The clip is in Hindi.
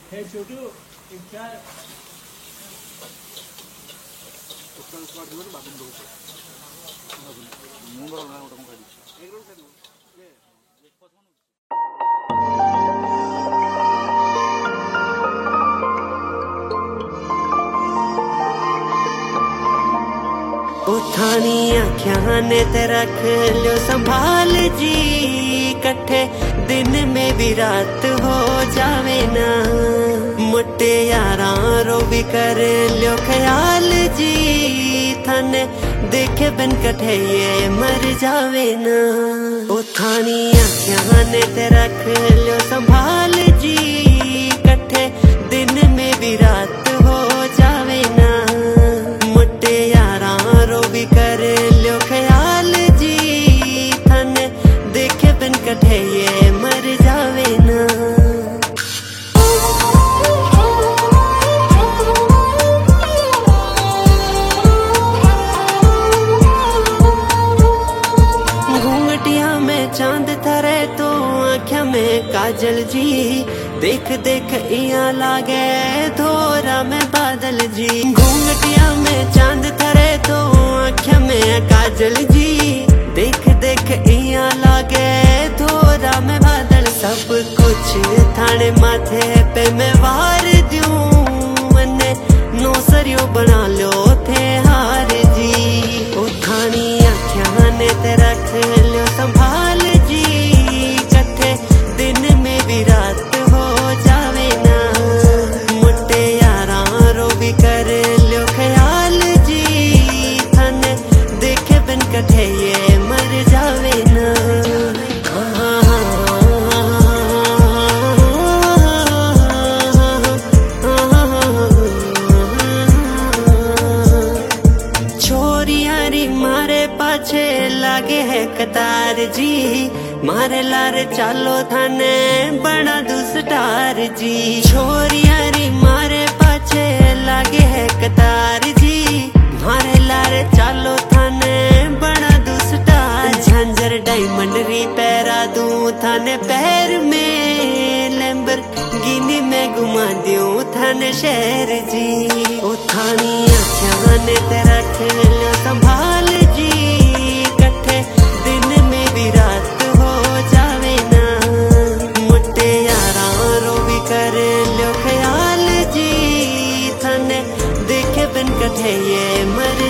हे छोटू एक चाय उसका जो है बाथरूम दो मुंह बड़ा उठा कर एक रोड से ये उठानी आख्या ने ते रख लो संभाल जी, कट्ठे दिन में भी रात हो जावे ना। मोटे यारा रो भी कर लो ख्याल जी, थाने देखे बिन कट्ठे ये मर जावे ना। उठानी आख्या ने ते रख लो संभाल जी, कट्ठे दिन में भी रात हो जावे ना। मोटे यारा रो भी कर लो ख्याल जी, थाने देखे बिन कट्ठे ये मर जावे ना। घूंघटिया में चांद थरे तो आँखों में काजल जी, देख देख इया लागे धोरा में बादल जी। घूंघटिया में चांद थरे तो आँखों में काजल जी, देख देख इया लागे धोरा में बादल। सब कुछ थाने माथे पे मैं वार दूं, मने नौसरियो बना लो थे हार जी। ओ थानी आँखियां ने ते रख लो संभाल जी, कट्ठे दिन में भी रात हो जावे ना। मोटे यारा रो भी कर लो ख्याल जी, थाने देखे बिन कट्ठे ये मर जावे ना। छोरियारी मारे पाछे लागे है कतार जी, मारे लारे चालो थाने बना दू स्टार जी। छोरियारी मारे पाछे लागे है कतार जी, मारे लारे चालो थाने बना दू स्टार। झांझर डायमंड री पैरा दूं थाने पैर में, लैम्बोर्गिनी में घुमा दूं थाने शहर जी। ओ थानी आँखियां ने ते रख लो संभाल जी, कट्ठे दिन में भी रात हो जावे ना। मोटे यारा रो भी कर लो ख्याल जी, थाने देखे बिन कट्ठे ये मर